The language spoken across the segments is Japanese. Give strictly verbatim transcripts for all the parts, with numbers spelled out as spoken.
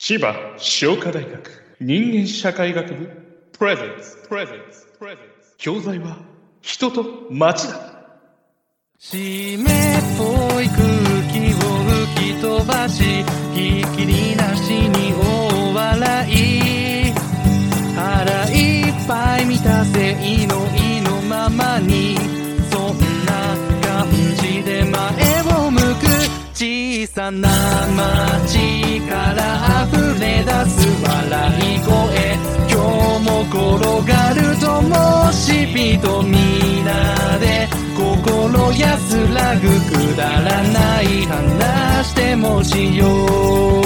千葉商科大学人間社会学部プレゼンツプレゼンツプレゼンツ教材は人と街だ。 湿っぽい空気を吹き飛ばし、ひっきりなしに大笑い、腹いっぱい満たせいの意のままに、そんな感じで前を向く小さな街から溢れ出す笑い声、今日も転がるともしびと皆で心安らぐくだらない話してもしよう。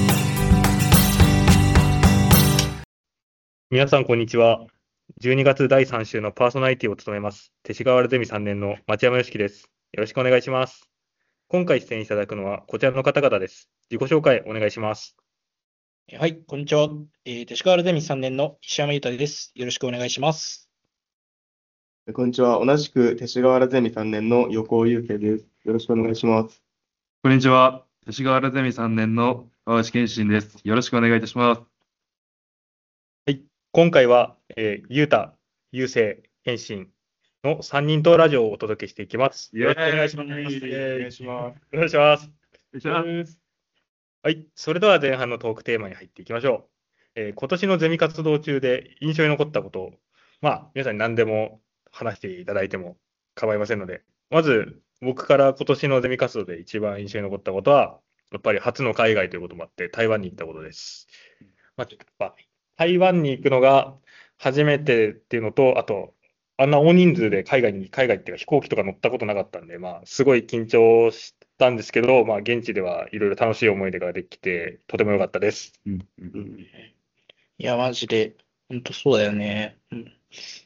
皆さんこんにちは。じゅうにがつだいさん週のパーソナリティを務めます勅使河原ゼミさんねんの町山良樹です。よろしくお願いします。今回出演いただくのはこちらの方々です。自己紹介お願いします。 はい、こんにちは。えー、勅使河原ゼミさんねんの石山裕太です。よろしくお願いします。 こんにちは。同じく勅使河原ゼミさんねんの横尾祐介です。よろしくお願いします。 こんにちは。勅使河原ゼミさんねんの青橋健信です。よろしくお願いいたします。 はい、今回は、えー、ゆうた、ゆうせい、健信のさんにんとラジオをお届けしていきます。よろしくお願いします。 お願いします。 お願いします。 お願いします。 はい、それでは前半のトークテーマに入っていきましょう。えー、今年のゼミ活動中で印象に残ったことを、まあ、皆さんに何でも話していただいても構いませんので、まず僕から今年のゼミ活動で一番印象に残ったことは、やっぱり初の海外ということもあって台湾に行ったことです。まあ、やっぱ台湾に行くのが初めてっていうのと、あとあんな大人数で海外に海外っていうか飛行機とか乗ったことなかったんで、まあすごい緊張したんですけど、まあ現地ではいろいろ楽しい思い出ができてとても良かったです。 うんううんんいや、マジで、ほんとそうだよね。うん、い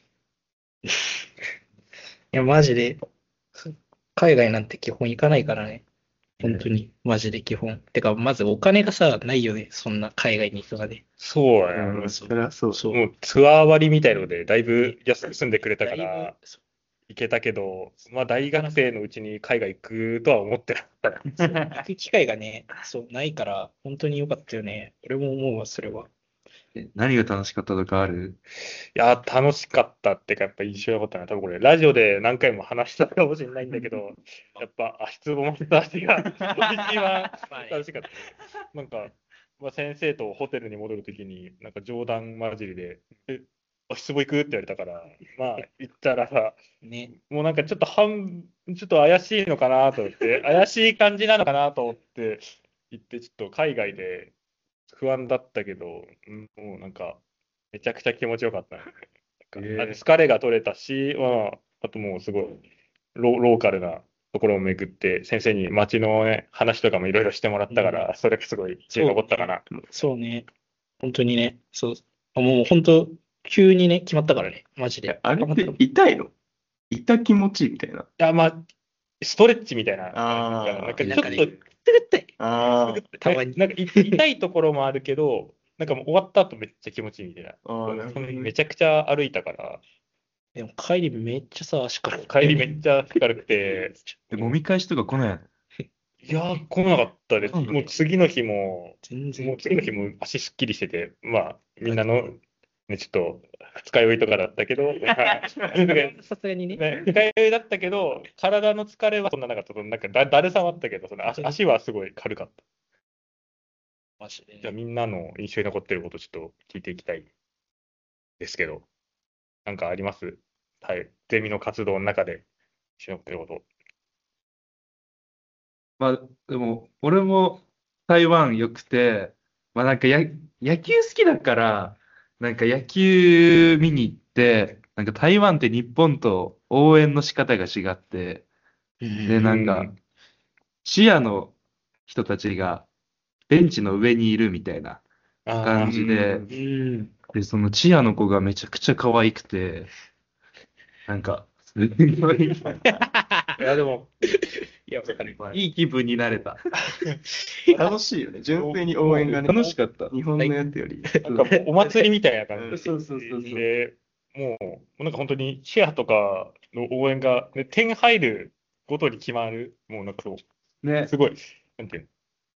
や、マジで、海外なんて基本行かないからね。本当に、マジで基本。てか、まずお金がさ、ないよね。そんな海外に行くまで。 そううやね。 ん、それはそう。 そう。 もうツアー割りみたいのでだいぶ安く済んでくれたかだいらぶ、そう行けたけど、まあ大学生のうちに海外行くとは思ってなかったね。 行く機会がね、そう、ないから、本当に良かったよね。俺も思うわ、それは。 え何が楽しかったとかある？ いやー、楽しかったってか、やっぱ印象に残ったな。多分これ、ラジオで何回も話したかもしれないんだけど、やっぱ足つぼマッサージが一番楽しかった。なんか、まあ、先生とホテルに戻るときに、なんか冗談交じりで、え、足つぼ行くって言われたから、まあ、行ったらさ、 ね。 もうなんかちょっと半、ちょっと怪しいのかなと思って、怪しい感じなのかなと思って行って、ちょっと海外で不安だったけど、うんもうなんか、めちゃくちゃ気持ちよかったね。なんかあえー疲れが取れたし、まあ、あともうすごいロ、ローカルなところを巡って、先生に街のね、話とかもいろいろしてもらったから、それがすごい印象に残ったかな。 そうね。本当にね。そう。もう本当、急にね、決まったからね。マジで。 えあれって痛いの？痛気持ちいいみたいな。 いや、まあ、ストレッチみたいな。 あーなんかちょっと、 なんかね、くぐったい。 あたまになんかい痛いところもあるけど、なんかもう終わった後めっちゃ気持ちいいみたいな。 あーなるほどねめちゃくちゃ歩いたから、 でも帰りめっちゃさ、足から帰りめっちゃ軽くて、 え揉み返しとか来ないの？ いやー、来なかったです。 そうなんだもう次の日も、もう全然。 次の日も足すっきりしてて、まあ、みんなの、ね、ちょっと、二日酔いとかだったけど、 さすがにね。 ね、二日酔いだったけど、体の疲れはそんななかった。なんかだだるさはあったけど、その足足はすごい軽かった。 マジでじゃあみんなの印象に残ってることちょっと聞いていきたいですけど、なんかあります？はい。ゼミの活動の中で印象に残ってること。 まあ、でも、俺も台湾良くて、まあなんかや野球好きだから、なんか野球見に行って、なんか台湾って日本と応援の仕方が違って、で、なんかうん、 視野の人たちがベンチの上にいるみたいなあ感じで、 うんうん。 で、そのチアの子がめちゃくちゃ可愛くて、なんか、すごい、 あ、いやでも、 いや、わかる。 いい気分になれた。 楽しいよね。純粋に応援がね。 楽しかった。 日本のやつより。 なんかお祭りみたいな感じそうそうそうそう。 で、もう、もうなんか本当にチアとかの応援が、ね、点入るごとに決まる、もうなんかそう、 ねす、ごい、なんていうの、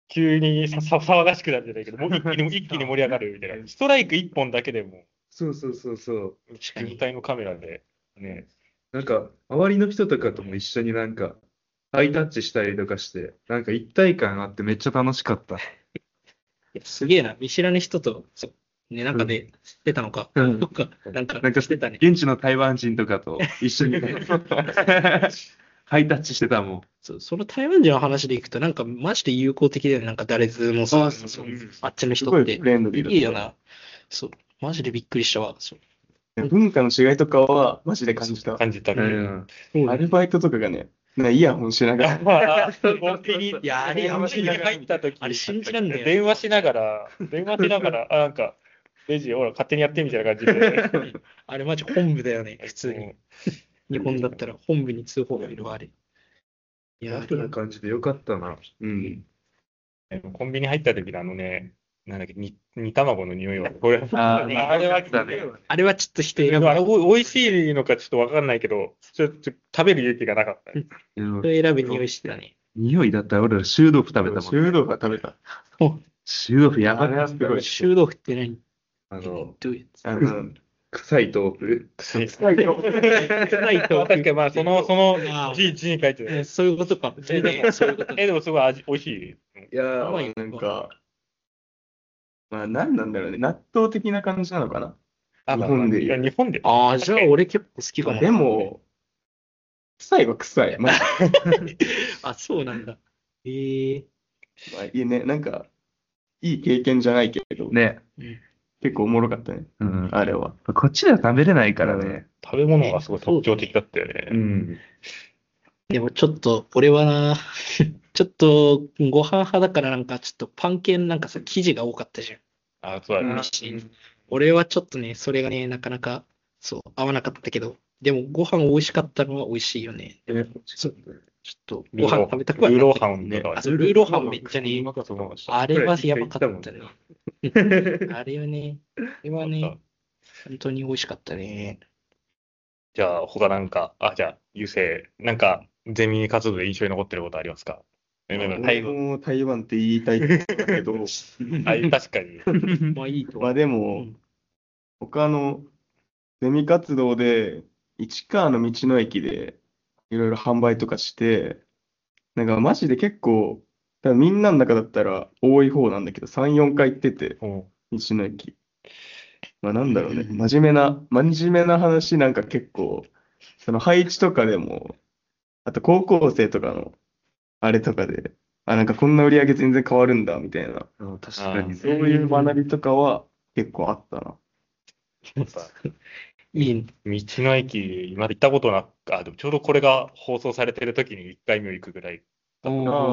急にささ騒がしくなるんじゃないけど、もう一気に一気に盛り上がるみたいな。ストライク一本だけでも、 そうそうそうそう。 球体のカメラで、ね、 なんか、周りの人とかとも一緒になんか、ハイタッチしたりとかして、なんか一体感あってめっちゃ楽しかった。 いやすげえな。見知らぬ人と、そうね、なんかね、知ってたのか。 うんどっか、なんか、 なんかしてたね。 現地の台湾人とかと一緒にねハイタッチしてたもん。 そうその台湾人の話でいくと、なんかマジで友好的だよね。なんか誰図もさ、 あそうそううんあっちのすごい人って。 フレンドリーだったいいよな。そう。マジでびっくりしたわ。そう文化の違いとかはマジで感じた。 感じたけど。 うん。 アルバイトとかがね、なんかイヤホンしながら、 コンビニ、 いやあれコンビニ入った時あれ信じらんねえよ電話しながら、電話しながら、あ、なんか、レジ、ほら、勝手にやってみたいな感じで。 あれマジ本部だよね。普通に。日本だったら本部に通報がいるわ、あれ。いや、 楽な感じでよかったな。うん。 うんコンビニ入った時のあのね、なんだっけ、煮煮卵の匂いは、これ、 あーあれはだね。 あれはちょっと否定あがれお美味しいのかちょっとわかんないけど、ちょっと食べる勇気がなかった。 でも人選ぶ匂いしてたね。 匂いだったら俺ら臭豆腐食べたもん。 修道が食べた。 臭豆腐やばあれはすごい。 臭豆腐って何あの、 Do it. あの、 臭い豆腐。 臭い臭い豆腐。 確かにまあ、その、そのあー字、字に書いてえる。 そういうことか。 えでもそういうことえ、でもすごい味、美味しい。 いやー、 やばいよなんか、まあ何なんだろうね。納豆的な感じなのかな。 あ日本でいや、日本で。 ああ、じゃあ俺結構好きかも。 でも、臭いは臭い。まあ、 あ、そうなんだ。ええまあいいね。なんか、いい経験じゃないけど、 ね。 結構おもろかったね。 うん。 あれは。 こっちでは食べれないからね。 食べ物がすごい特徴的だったよね。 うん。 でもちょっと、俺はな、ちょっとご飯派だからなんかちょっとパン系のなんかさ、生地が多かったじゃん。 あ、そうだね。 うん俺はちょっとね、それがね、なかなか、そう、合わなかったけど、でもご飯美味しかったのは美味しいよね。でもそうちょっとご飯食べたくはなったルーローハンとかあ、そうルーローハンめっちゃね、 そうあれはやばかったね。あれはね、あれはね、本当に美味しかったね。 じゃあ、他なんか、あ、じゃあ、ゆうせい、なんか、ゼミ活動で印象に残ってることありますか？えなんか台僕湾。 も台湾って言いたいんだけど、 あ、確かに。 まあいいとまあ思う。 でも、 うん他のゼミ活動で、市川の道の駅でいろいろ販売とかして、なんかマジで結構、多分みんなの中だったら多い方なんだけど、さん、よんかい行ってて、 うん道の駅。まあなんだろうね、真面目な、真面目な話なんか結構、その配置とかでも、あと高校生とかの、あれとかで、あ、なんかこんな売り上げ全然変わるんだ、みたいな、 うん確かに。 そういう学びとかは結構あったな。 やっぱいい。 道の駅、まだ行ったことなく、あ、でもちょうどこれが放送されてる時にいっかいめ行くぐらい。 あ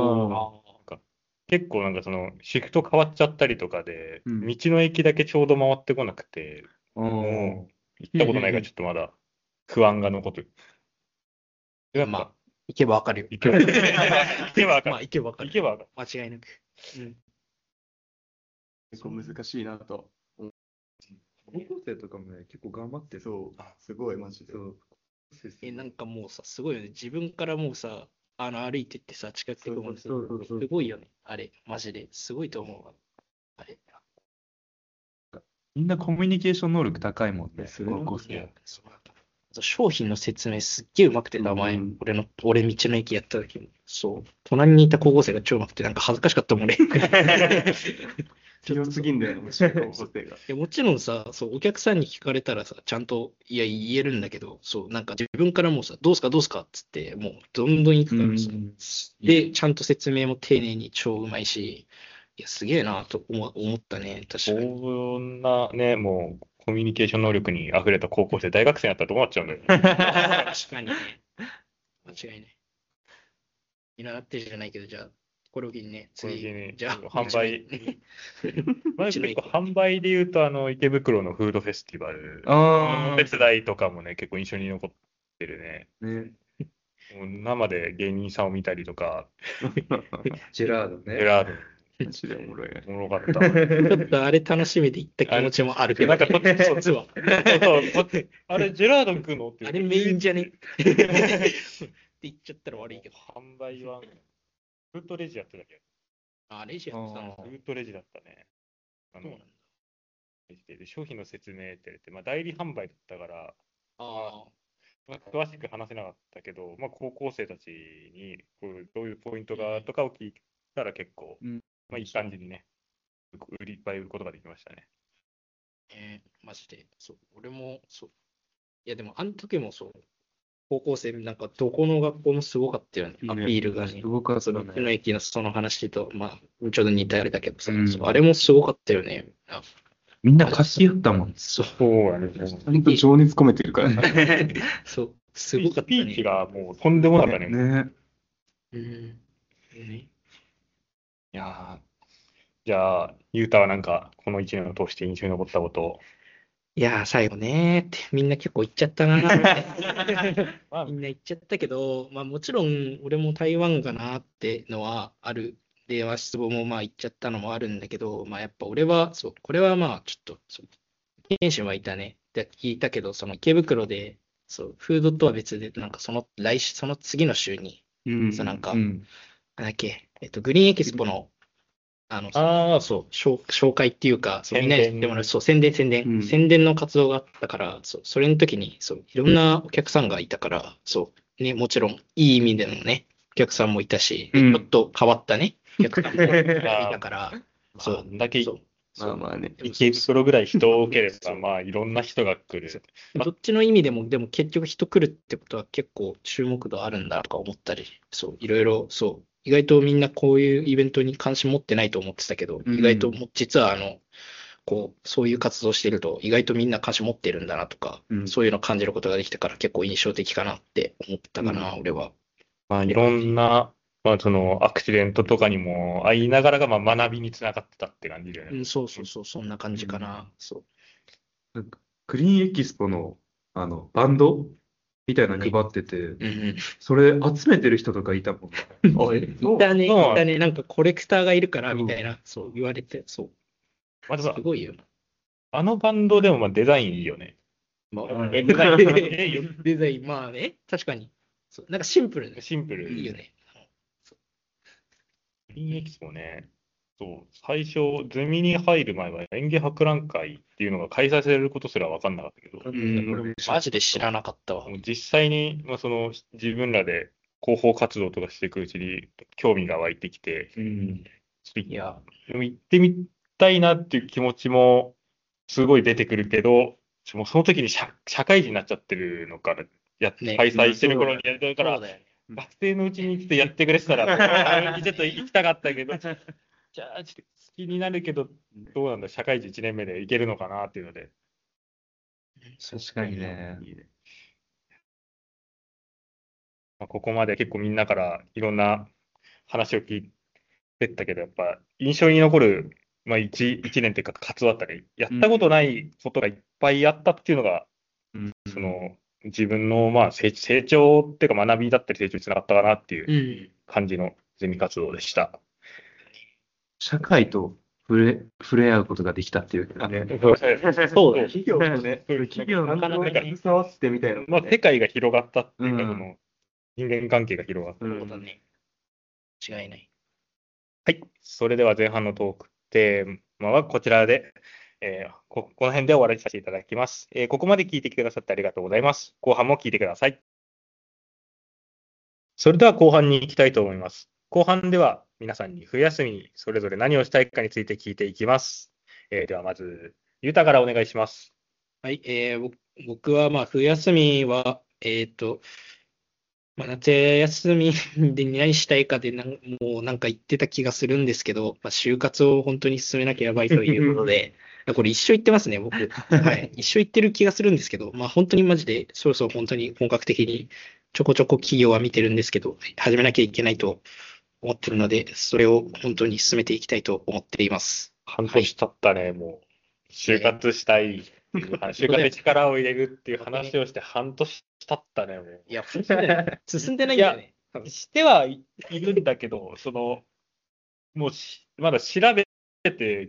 結構なんかその、シフト変わっちゃったりとかで、 うん道の駅だけちょうど回ってこなくて、 うんもう行ったことないからちょっとまだ不安が残ってる。やっぱまあ、行けばわかるよ。 行けば、行けばわかまあ、 る。 行けばわかる。 行けばわかる。 間違いなく。うん。 結構難しいなと。 高校生とかもね、結構頑張ってそう、すごいマジで。 そう。 え、なんかもうさ、すごいよね。自分からもうさ、あの、歩いてってさ、近くてくもんそうそうそうすごいよね。あれ、マジで。すごいと思うわ。あれ。 みんなコミュニケーション能力高いもんね、 すごい高校いや生。 そうあと商品の説明すっげえうまくてた、前、 うん俺の、俺道の駅やった時も。そう。隣にいた高校生が超うまくて、なんか恥ずかしかったもん、俺。 強すぎんだよね、もしか高校生が。 いやもちろんさ、そう、お客さんに聞かれたらさ、ちゃんと、いや、言えるんだけど、そう、なんか自分からもうさ、どうすかどうすかっつって、もう、どんどん行くからさ、で、ちゃんと説明も丁寧に超うまいし、いや、すげえなと思思ったね、確かに。 こんなね、もう、コミュニケーション能力に溢れた高校生、大学生になったらどうなっちゃうんだよ。 確かにね。間違いない。見習ってじゃないけど、じゃあ、これを機にね、次、 これを機にじゃあ、 販売道の駅まあ、結構販売で言うと、あの、池袋のフードフェスティバルあの手伝いとかもね、結構印象に残ってるね。 あ、ね。 もう生で芸人さんを見たりとか、 ジェラードね。 エラーマジでおもろいね。 ド、おもろかったわ。 ちょっとあれ楽しみで行った気持ちもあるけど、 なんかと実は。 そうそうこあれ、ジェラードン食うのってあれメインじゃねって言っちゃったら悪いけど。 販売は、フードレジやってたっけあ、レジやってたの。 ずっとレジだったね。あのそうなんだ。 レジで商品の説明って言って、まあ、代理販売だったから、 あまあ、詳しく話せなかったけど、まあ、高校生たちにこうどういうポイントがとかを聞いたら結構、 うんまあ、いい感じにね、売りいっぱい売ることができましたね。 あ、えーマジで。そう、俺も、そう。いや、でも、あの時もそう、高校生、なんか、どこの学校もすごかったよね。アピールがね。 すごかったその道のね。 駅のその話と、まあ、ちょうど似たあれだけどさ、 うんそうあれもすごかったよね。あみんな貸し合ったもん。 そう、 そうやね。 本当情熱込めてるからな。 そう、すごかったスピーチね。 がもうとんでもなかったね。 ね。 うん。ね、 いやーじゃあ、ゆうたはなんか、このいちねんを通して印象に残ったことを。 いやー、最後ねーって、みんな結構言っちゃったなーって。 まあみんな言っちゃったけど、まあもちろん俺も台湾かなってのはある。で、まあ失望もまあ言っちゃったのもあるんだけど、まあやっぱ俺は、そう、これはまあちょっと、そう、天心はいたね。って聞いたけど、その池袋で、そう、フードとは別で、なんかその来週、その次の週に、 うんそうなんか、なんうん。 だっけ、えっと、グリーンエキスポの、あの、 ああ、 そう、紹紹介っていうか、そうみんなに知ってもらう、 宣伝そう、宣伝、宣伝、 うん宣伝の活動があったから、そう、それの時に、そう、いろんなお客さんがいたから、そう、ね、もちろん、いい意味でのね、お客さんもいたし、 うんちょっと変わったね、お客さんもいたから、 そそうう、 だけそう、 まあまあね。 池袋ぐらい人を受ければ、まあいろんな人が来る。 どっちの意味でも、でも結局人来るってことは結構注目度あるんだとか思ったり、そう、いろいろ、そう、意外とみんなこういうイベントに関心持ってないと思ってたけど、 うん意外とも実はあの、こう、そういう活動してると意外とみんな関心持ってるんだなとか、 うんそういうの感じることができたから結構印象的かなって思ったかな、 う俺は。 まあいろんな、まあそのアクシデントとかにも会いながらが、まあ学びにつながってたって感じだよね。 うん、そうそうそう、そんな感じかな。そう。 なんかクリーンエキスポの、あの、バンドみたいなの配ってて、 うんうん。 それ集めてる人とかいたもんね。 いたね、いそうたね、なんかコレクターがいるからみたいな、そう言われて、そう。 まあ、でもすごいよ。 あのバンドでもまあデザインいいよね。 まあ、 うんデザイン、デザイン、まあね、確かに。そうなんかシンプルでシンプル。 いいよね。 グリーンエキスポね。そう、最初、ゼミに入る前は演芸博覧会っていうのが開催されることすら分かんなかったけど、 うん俺もマジで知らなかったわ。 もう実際に、まあ、その自分らで広報活動とかしていくうちに興味が湧いてきて、 うん。 ちょっといや、 でも行ってみたいなっていう気持ちもすごい出てくるけど、もうその時に社、社会人になっちゃってるのから、やっね開催してる頃にやるから、 そうだよね。 学生のうちに来てやってくれてたら、ちょっと行きたかったけど、じゃあ、ちょっと好きになるけど、どうなんだ、社会人いちねんめで行けるのかなっていうので、 確かにね。 いいね。 まあ、ここまで結構みんなからいろんな話を聞いてったけど、やっぱ印象に残る、まあ、一一年っていうか活動だったり、やったことないことがいっぱいあったっていうのが、 うんその自分のまあ成成長っていうか学びだったり成長につながったかなっていううん。 感じのゼミ活動でした。 社会と触れ、触れ合うことができたっていうか。 ねそうそうだよ。 企業とね、 企業のなかなか携わってみたいなのまあ、 ね。 世界が広がったっていうか、 うんその人間関係が広がった。 うんそうだね。違いない。 はい。それでは前半のトークテーマはこちらで、えーこ、この辺で終わりにさせていただきます、えーここまで聞いてくださってありがとうございます。後半も聞いてください。それでは後半に行きたいと思います。後半では皆さんに冬休みにそれぞれ何をしたいかについて聞いていきます。えーではまず、ゆうたからお願いします。 はい、えー僕僕はまあ冬休みは、えっと、まあ、夏休みで何したいかでなんもうなんか言ってた気がするんですけど、まあ、就活を本当に進めなきゃやばいということで、これ一生言ってますね、僕。はい。一生言ってる気がするんですけど、まあ本当にマジで、そろそろ本当に本格的にちょこちょこ企業は見てるんですけど、始めなきゃいけないと思ってるので、それを本当に進めていきたいと思っています。 半年経ったね、もう。就活したいっていう話、就活で力を入れるっていう話をして半年経ったね、もう。 いや、進んでない進んでないんだよね。多分してはいるんだけど、その、もうしまだ調べて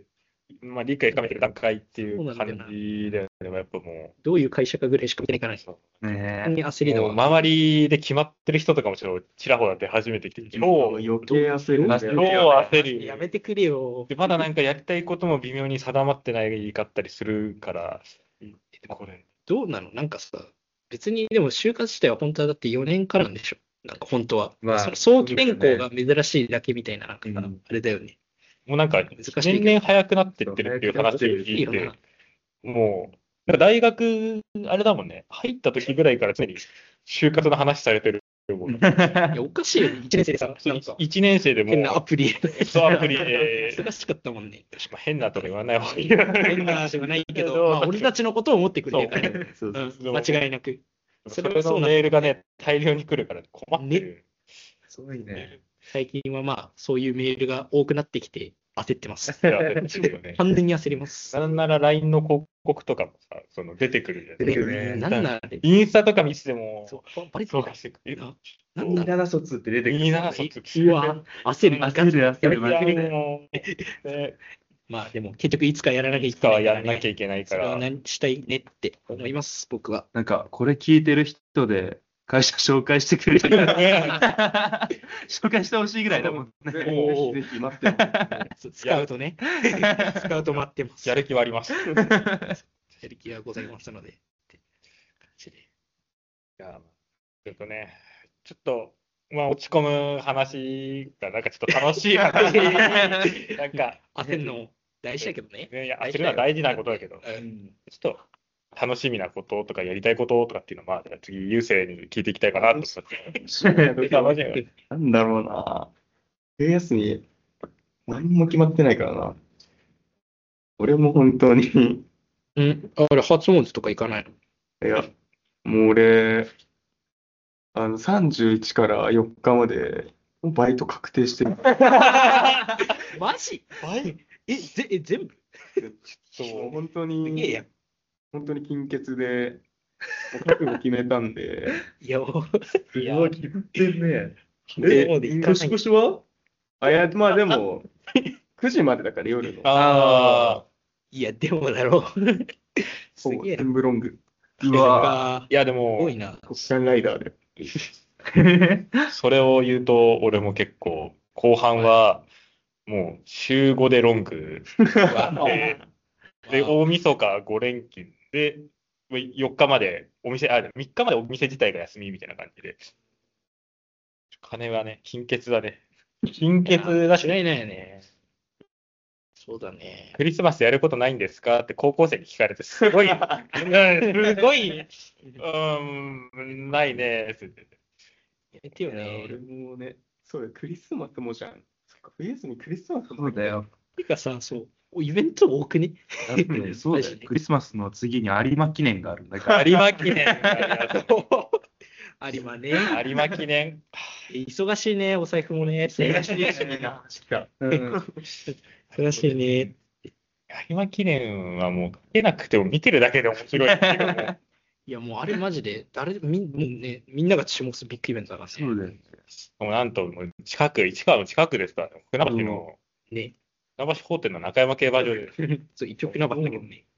まあ、理解深めてる段階っていそうう感なんだよなじで、でもやっぱもどういう会社かぐらいしか見てないから、 う、 本ね当に焦りだわ。 もう周りで決まってる人とかもちろんちらほら出始めてきて、超、 余計焦るんだ超よ。 焦る。 やめてくれよ。 で、まだなんかやりたいことも微妙に定まってないかったりするから、これ。 どうなのなんかさ、別にでも就活自体は本当はだってよねんからなんでしょなんか本当は。 まあその早期転校が珍しいだけみたいな、なんかさ、 うんあれだよね。 もうなんか、 難しいけど年々早くなってってるっていう話を聞いいいよなて、もう、なんか大学、あれだもんね、入った時ぐらいから常に就活の話されてるもん。 いや、おかしいよね。いちねん生でさ、なんかいちねん生でも変なアう、 プリ。 そうアプリで、 忙しかったもんね。 まあ変なとか言わない方がいいよ。 変な話はないけど、 けどまあ、俺たちのことを思ってくれてるからね。 そうそううん間違いなく。 それのメールがね、大量に来るから困ってる。 すごいね。 最近はまあ、そういうメールが多くなってきて、焦ってます。 いやちょっとね完全に焦ります。 なんなら ライン の広告とかもさ、その出てくるじゃん。 出てくるねなんならで、 インスタとか見てても、 そうバレてるそうかしてくる。 ななんならにじゅうなな卒って出てくる。 いいな、そっち。 うわ、焦る。 焦る焦るいや焦る。 もうねまあでも結局いつかやらなきゃいいつかはけないからね。 やんなきゃいけないから。 それは何したいねって思います、僕は。 なんか、これ聞いてる人で、会社紹介してくれる紹介してほしいぐらいだもんね。 ぜおーひぜひ待ってます。 スカウトね。スカウト待ってます。 やる気はあります。いやる気はございますので。って感じでや、ちょっとね、ちょっと、まあ、落ち込む話が、なんかちょっと楽しい話。なんか、 焦るのも大事だけどね。 ね、いや、焦るのは大事なことだけど、 うんちょっと楽しみなこととかやりたいこととかっていうのは、まあ、じゃあ次、優勢に聞いていきたいかなと思って。楽しみなんだろうな。冬休み、何も決まってないからな。俺も本当に、 うん。あれ、初詣とか行かないのいや、もう俺、あの、さんじゅういちからよっかまで、もうバイト確定してる。 マジえ、ぜえ全部もう本当すげえやにん、 本当に金欠で、もう覚悟決めたんで、 いや、もういや、 決まってんね。 初詣行かない。 越はあ、いや、まあでも、くじまでだから夜の、 ああ、 いや、でもだろう。すほぼげえな。 全部ロング、 うわかいや、ですもごい、な。 国産ライダーで。 それを言うと、俺も結構、後半は、もう、週ごでロングで、で、大晦日ご連休で、よっかまでお店、あ、みっかまでお店自体が休みみたいな感じで。金はね、金欠だね。金欠だし、 間違いないよね。そうだね。 クリスマスやることないんですかって高校生に聞かれて、すごい、うんすごい、うーん、ないね、って言ってて。 やめてよいや、俺ね。 もね、そうだよ、クリスマスもじゃん。そっか、冬休みクリスマスもそうだよ。 てかさ、そう、イベント多くね。 だってそうだよ。クリスマスの次に有馬記念があるんだから。 有馬記念がやる有馬ね。 有馬記念。 忙しいね、お財布もね。忙しいうん忙しいね。 有馬記念はもう、かけなくても見てるだけで面白いっていうかもういや、もうあれマジで、誰、みん、もうね、みんなが注目するビッグイベントだからね。 そうだよ。 もうなんと、もう近く、市川の近くですから、船橋の、 ね。 船橋法店の中山競馬場で、 そう、一応船橋だけどね。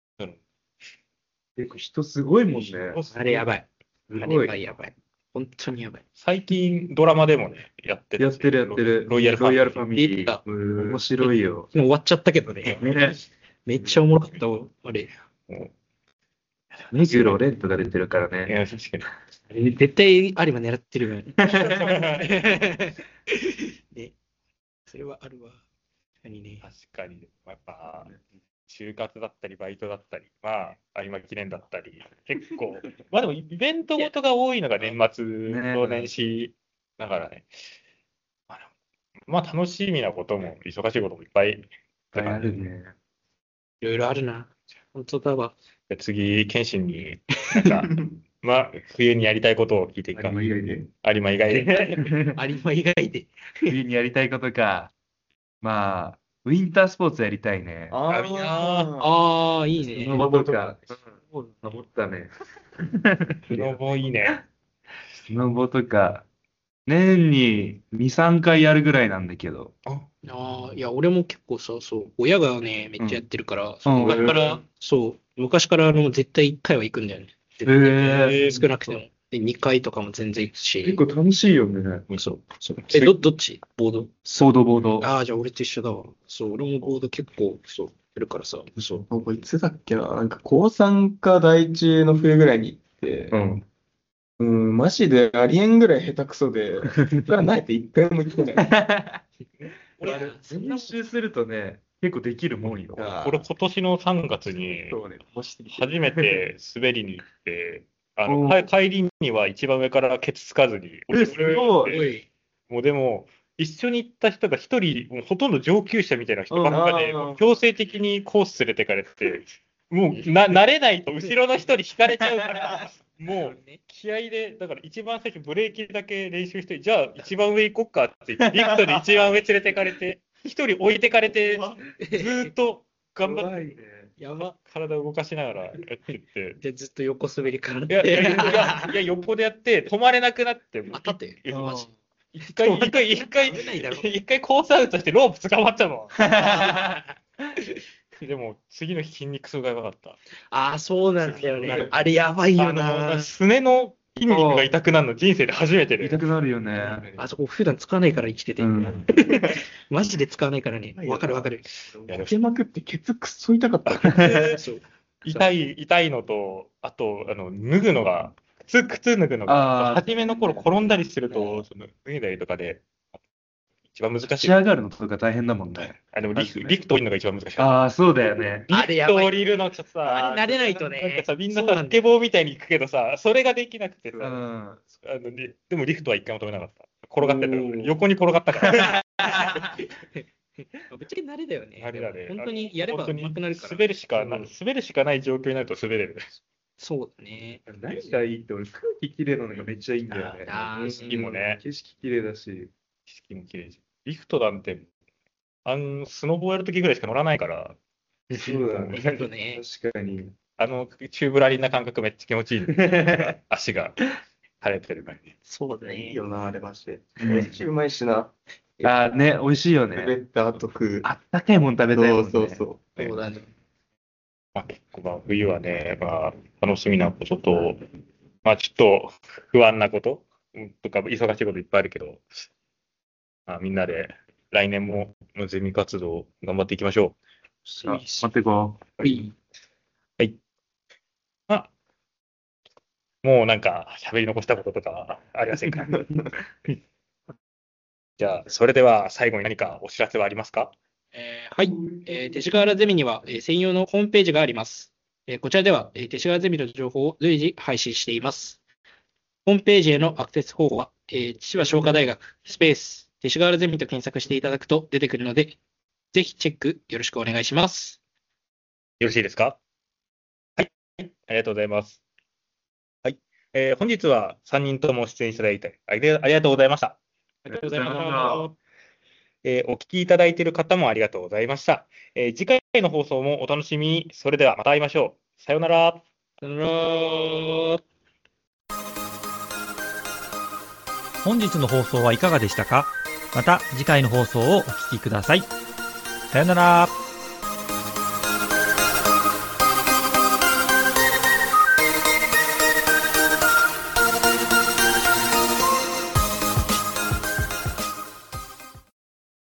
結構人すごいもんね。 あれやばい。あれすごいはやばい。本当にやばい。 最近ドラマでもね、やってやってるやってる。 ロイヤルファミリー。 ファミリー。 出たうん面白いよ。 もう終わっちゃったけどね。めっちゃおもろかったわ、あれ。 も目黒レントが出てるからういね。 や、確かに。 あれ絶対有馬狙ってるよね。ね。それはあるわ。確かにね。 確かに、やっぱ、就活だったり、バイトだったり、まあ、有馬記念だったり、結構、まあでも、イベントごとが多いのが年末と年始だからね。まあ、まあ楽しみなことも、忙しいこともいっぱい。 あるね。 いろいろあるな。本当だわ。 で次、謙信に、なんか、まあ、冬にやりたいことを聞いていくか。 有馬以外で。 有馬以外で。 有馬以外で。 冬にやりたいことか。まあ、ウィンタースポーツやりたいね。 あいいなああ、いいね。 スノボとか。登ったね。 スノボいいね。 スノボとか、年にに、さんかいやるぐらいなんだけど。 ああ、いや、俺も結構さ、そう、親がね、めっちゃやってるから、そううん昔から、そう、昔からあの絶対いっかいは行くんだよね。絶対へえ少なくても。で、にかいとかも全然行くし。 結構楽しいよね。 そう、そう。え、ど、どっちボードボードボード。 ああ、じゃあ俺と一緒だわ。そう、俺もボード結構、そう、やるからさ。そう。 こいつだっけな、なんか高さんか大中の冬ぐらいに行って、 うん。 うん、マジでありえんぐらい下手くそで、それはないって一回も言ってない。 俺あれ、 全然練習するとね、結構できるもんよ。 あー俺今年のさんがつにそうね、飛ばしてきて初めて滑りに行って、あのおか帰りには一番上からケツつかずに、 えすごいおい、 もうでも、一緒に行った人が一人、もうほとんど上級者みたいな人ばっかで、 うんもう強制的にコース連れてかれて、もうな慣れないと後ろの人に引かれちゃうから、もう気合で、だから一番最初ブレーキだけ練習して、じゃあ一番上行こっかって言って、リフトで一番上連れてかれて、一人置いてかれて、ずーっと頑張って怖いね。 やば。 体を動かしながらやってって。 で、ずっと横滑りから。 いやいやいやいや、いや横でやって、止まれなくなって、 当たって。 いやマジ一回、一回、一回、 危ないだろ一回コースアウトしてロープ捕まったもん。でも、次の日筋肉痛がやばかった。 ああ、そうなんだよね。あれやばいよあなの、。すねの筋肉が痛くなるの人生で初めてで。 痛くなるよね。 あそこ普段使わないから生きてて。 うん。 マジで使わないからね。わかるわかる。 受けまくってケツくっそ痛かった。 そう。 痛い、痛いのと、あと、あの、脱ぐのが、靴、靴脱ぐのあが、 ー初めの頃転んだりすると、その脱いだりとかで、一番難しい。 仕上がるのとか大変だもんね。 あでもリフ確かにリフト降りるのが一番難しい。 ああ、そうだよね。 リフあれやばいト降りるのちょっとさ、 あれ慣れないとねなんかさ、みんなさ、 そうなんだスケボーみたいに行くけどさ、それができなくてさ、 うん。 あのリでもリフトは一回も止めなかった。転がってたおー横に転がったから。 ぶっちゃけ慣れだよね。 あれだね。 本当にやれば本当に上手くなるから。 滑るしかなうん滑るしかない状況になると滑れる。 そうだね。 何がいいって、俺、空気きれいなのがめっちゃいいんだよね。 あー景色もね、 景色きれいだし。 景色も綺麗し。リフトなんて、あのスノボやるときぐらいしか乗らないから、 そうだリフトね。 確かに。 あのチューブラリンな感覚めっちゃ気持ちいいんだ。足が腫れてるからね。 そうだね。 いいよな、あれマジで。 うんめっちゃうまいしな。 ああ、ね、美味しいよね。 滑った後食う。 あったかいもん食べたいもんね。 そうそうそう。 そうだね。 まあ、結構まあ冬はね、まあ、楽しみなことと、まあちょっと不安なことうんとか忙しいこといっぱいあるけど、まあ、みんなで来年もゼミ活動頑張っていきましょあ待ってこう。 いい。 う。まあ、もうなんか喋り残したこととかありませんかじゃあ、それでは最後に何かお知らせはありますか？ えーはい。えー、勅使河原ゼミには、えー専用のホームページがあります。えーこちらでは、えー勅使河原ゼミの情報を随時配信しています。ホームページへのアクセス方法は、えー千葉商科大学スペース勅使河原ゼミと検索していただくと出てくるので、ぜひチェックよろしくお願いします。 よろしいですか？はい。ありがとうございます。はい。えー本日はさんにんとも出演いただいてありありがとうございました。 ありがとうございありがとうございまます。 えーお聞きいただいている方もありがとうございました。えー次回の放送もお楽しみに。それではまた会いましょう。さようなら。 さよなら。 本日の放送はいかがでしたか？また次回の放送をお聞きください。さよなら。